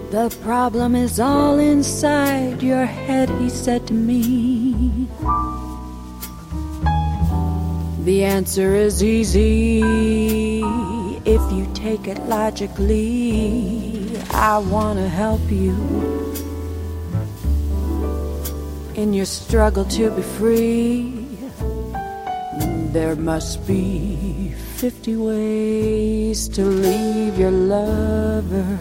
The problem is all inside your head, he said to me. The answer is easy if you take it logically. I want to help you in your struggle to be free. There must be 50 ways to leave your lover.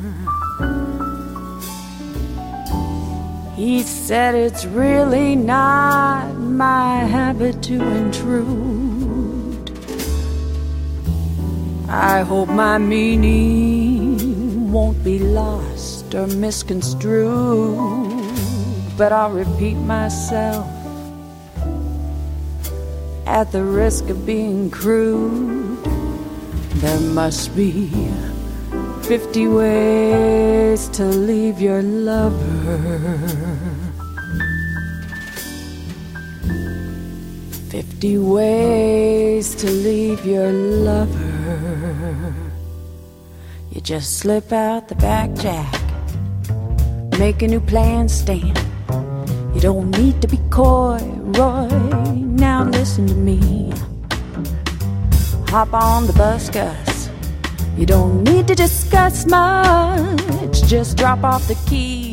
He said it's really not my habit to intrude. I hope my meaning won't be lost or misconstrued, but I'll repeat myself at the risk of being crude. There must be 50 ways to leave your lover. 50 ways to leave your lover. You just slip out the back jack, make a new plan stand. You don't need to be coy, Roy. Now listen to me. Hop on the bus, Gus. You don't need to discuss much. Just drop off the key